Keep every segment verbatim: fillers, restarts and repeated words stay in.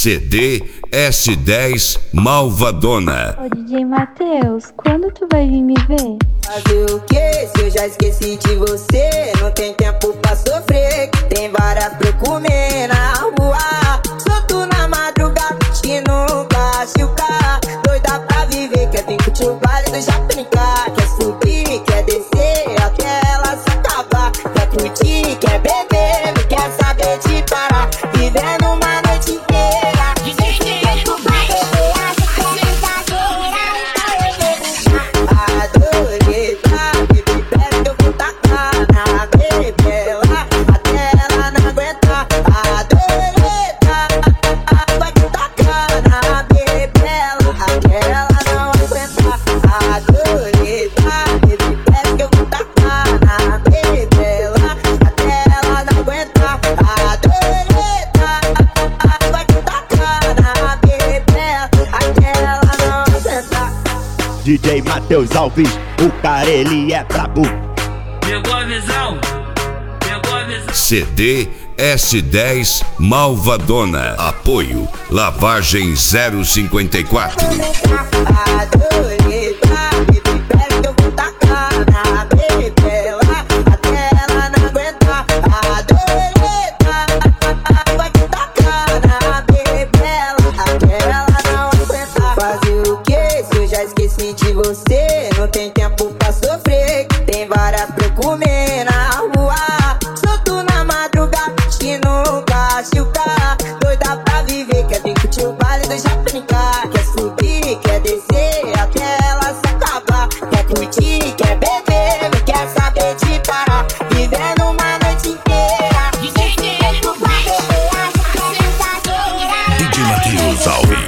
C D S dez Malvadona. Ô D J Matheus, quando tu vai vir me ver? Fazer o que se eu já esqueci de você? Não tem tempo pra sofrer, tem várias pra eu comer na rua. Solto na madrugada, que nunca chuca. Doida pra viver, quer vir curtir o baile do Japinicá. Quer subir, quer descer, até ela se acabar. Quer curtir, quer beber, não quer saber de parar. Vivendo uma noite inteira. D J Matheus Alves, o cara ele é brabo. Pegou a visão? Pegou a visão? C D S dez Malvadona. Apoio Lavagem zero cinquenta e quatro. Esqueci de você, não tem tempo pra sofrer, tem várias pra eu comer na rua. Solto na madrugada, que nunca chuca. Doida pra viver, quer vir curtir o baile do Japinicá. Quer subir, quer descer, até ela se acabar. Quer curtir, quer beber, não quer saber de parar. Vivendo uma noite inteira. D J Matheus Alves.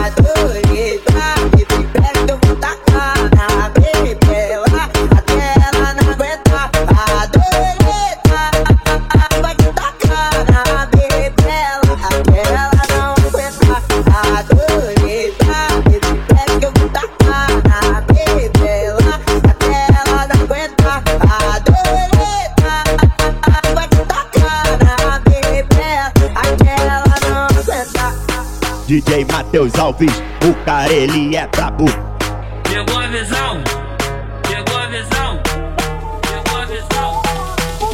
D J Matheus Alves, o cara ele é brabo. Pegou a visão? Pegou a visão? Pegou a visão?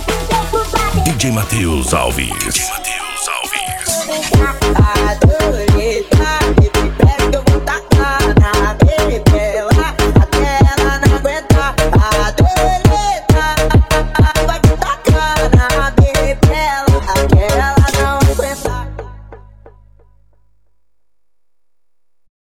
D J Matheus Alves. D J Matheus Alves.